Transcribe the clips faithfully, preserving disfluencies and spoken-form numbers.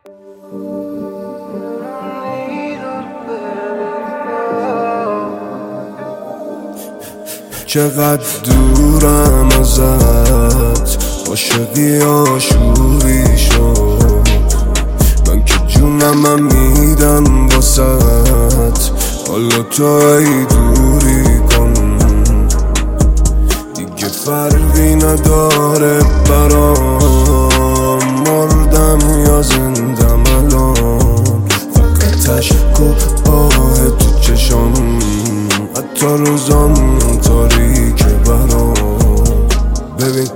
چقدر دورم ازت، عاشقی آشوبی شد. من که جونم من میدم واسط، حالا تو ای دوری کن. دیگه فرقی نداره برام، مردم یا زندم الان. فقط عشق و آه تو چشام، حتی روزام تاریکه برام. ببین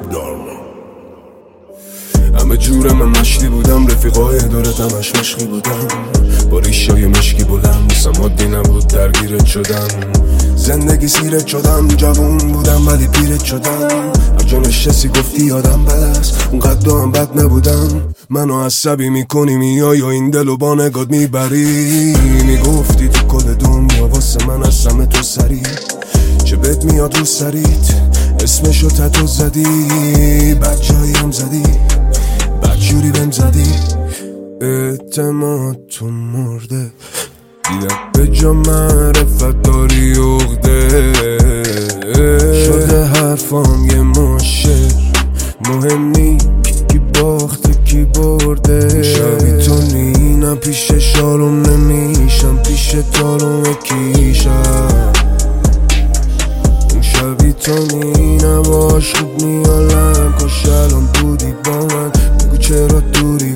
همه جورم من مشتی بودم، رفیقای دورتم همش مشقی بودم، با ریشای مشکی بلند نیستم عادی نبود درگیرت شدم. زندگی سیرت شدم، جوون بودم ولی پیرت شدم. هر جا نشستی گفتی یادم بد است، اونقدر هم بد نبودم. منو عصبی میکنی میای و این دلو با نگات میبری. میگفتی تو کل دنیا واسه من هستم تو سری، چه بهت میاد رو سریت اسمشو تتو زدی. بد جاییم زدی، بد جوری بهم زدی. اعتماد تو مرده، دیدم به جا معرفت داری عقده. شده حرفام یه ماشه، مهم نی کی باخته کی برده. شبی تو نینم پیش شالوم نمیشم، پیش تالوم کیشم. اون شبی تو نینم باش خوب میالم، کاش الان بودی با من. بگو چرا دوری